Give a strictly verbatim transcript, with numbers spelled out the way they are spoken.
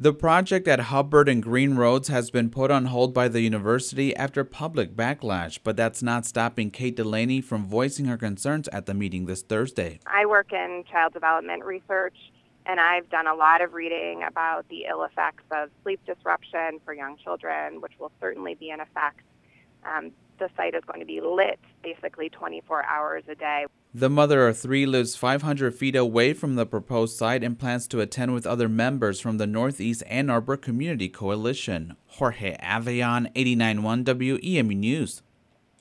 The project at Hubbard and Green Roads has been put on hold by the university after public backlash, but that's not stopping Kate Delaney from voicing her concerns at the meeting this Thursday. I work in child development research, and I've done a lot of reading about the ill effects of sleep disruption for young children, which will certainly be in effect. Um, the site is going to be lit basically twenty-four hours a day. The mother of three lives five hundred feet away from the proposed site and plans to attend with other members from the Northeast Ann Arbor Community Coalition. Jorge Avean, eighty-nine point one W E M U News.